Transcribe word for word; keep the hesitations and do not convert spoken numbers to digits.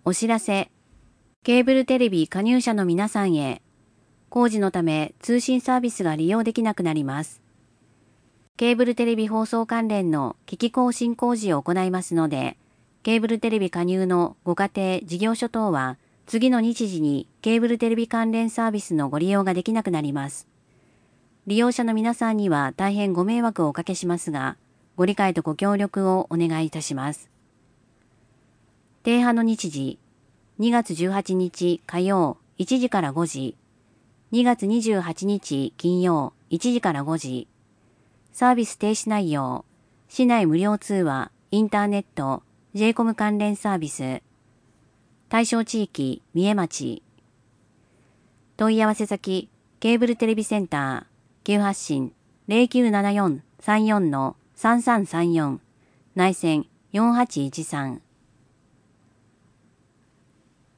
お知らせ。ケーブルテレビ加入者の皆さんへ、工事のため通信サービスが利用できなくなります。ケーブルテレビ放送関連の機器更新工事を行いますので、ケーブルテレビ加入のご家庭、事業所等は、次の日時にケーブルテレビ関連サービスのご利用ができなくなります。利用者の皆さんには大変ご迷惑をおかけしますが、ご理解とご協力をお願いいたします。停波の日時、にがつじゅうはちにち火曜いちじからごじ、にがつにじゅうはちにち金曜いちじからごじ、サービス停止内容、市内無料通話、インターネット、ジェイコム 関連サービス、対象地域、三重町。問い合わせ先、ケーブルテレビセンター、急発進 ゼロきゅうななよんさんよんのさんさんさんよん、内線よんはちいちさん。